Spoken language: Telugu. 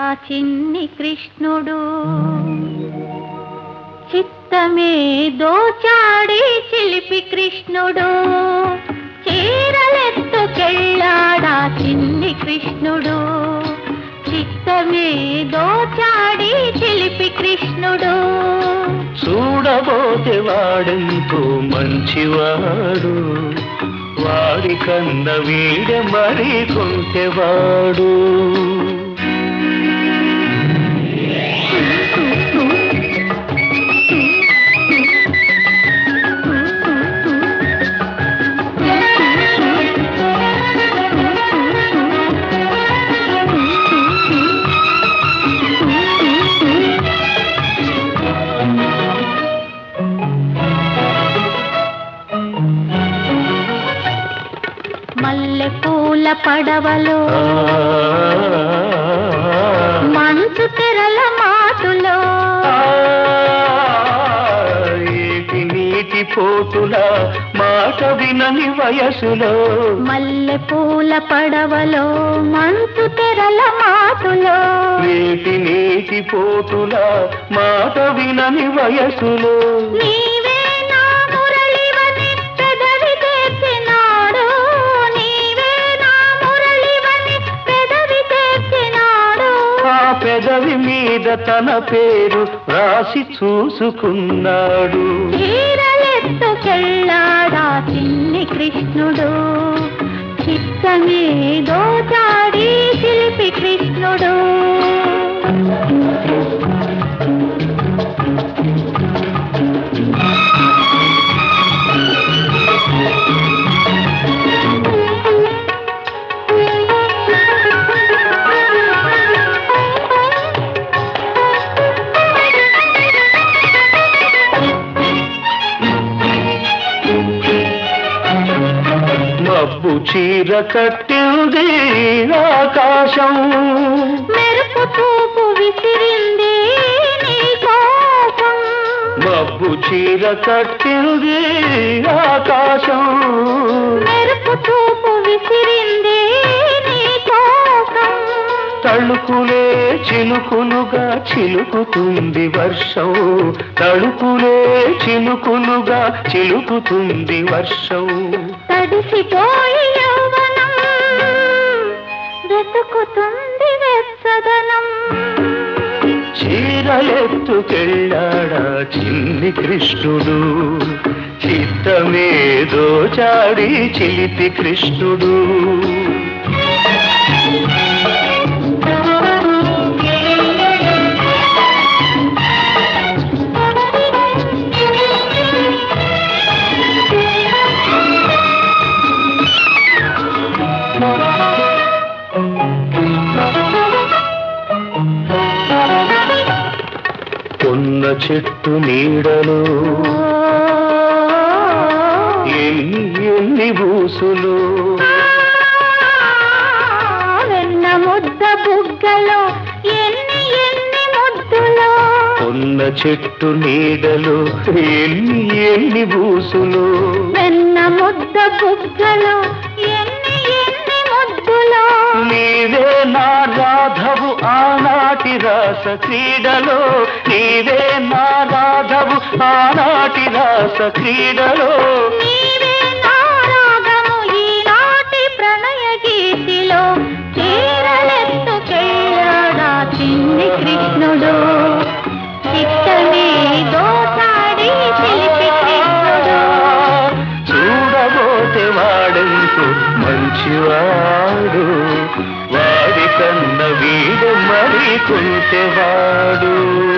చిన్ని కృష్ణుడు చిత్తమే దోచాడి చిలిపి కృష్ణుడు చీరలెత్తుకెళ్ళాడా చిన్ని కృష్ణుడు చిత్తమే దోచాడి చిలిపి కృష్ణుడు చూడబోతే వాడెంతో మంచివాడు వాడి కన్న వీడ మరి కొంటెవాడు మల్లె పూల పడవలో మంచు తెరల మాటులో ఏటి నీటి పోటుల మాట వినని వయసులో మల్లె పూల పడవలో మంచు తెరల మాటులో ఏటి నీటి పోటుల మాట వినని వయసులో పెదవి మీద తన పేరు రాసి చూసుకున్నాడు చీరలెత్తుకెళ్ళాడా చిన్ని కృష్ణుడు చిత్తమే దోచాడి చిలిపి కృష్ణుడు మబ్బు చీర కట్టింది ఆకాశం మెరుపు చూపు విసిరింది నీ కోసం మబ్బు చీర కట్టింది ఆకాశం మెరుపు చూపు విసిరింది నీ కోసం తళుకులే చినుకులుగా చిలుకుతుంది వర్షం తళుకులే చినుకులుగా చిలుకుతుంది వర్షం తడిసిపోయి యౌవనం వెతుకుతుంది వెచ్చదనం చీరలెత్తుకెళ్ళాడా చిన్ని కృష్ణుడు చిత్తమే దోచాడి చిలిపి కృష్ణుడు కొన్న చెట్టు నీడలో ఎన్ని బూసులు వెన్న ముద్ద బుగ్గలో ఎన్ని ముద్దులో కొన్న చెట్టు నీడలో ఎన్ని బూసులు వెన్న ముద్ద బుగ్గలో ఎన్ని ముద్దులో నీవే నా రాధవు ఆనాటి రాస క్రీడలో నీవే నా రాధవు ఆనాటి రాస క్రీడలో నీవే నా రాగము ఈనాటి ప్రణయ గీతిలో చీరలెత్తుకెళ్ళాడా చిన్ని కృష్ణుడు చిత్తమే దోచాడి చిలిపి కృష్ణుడు చూడబోతే వాడెంతో మంచివాడు వాడి కన్న వీడు మరి కొంటెవాడు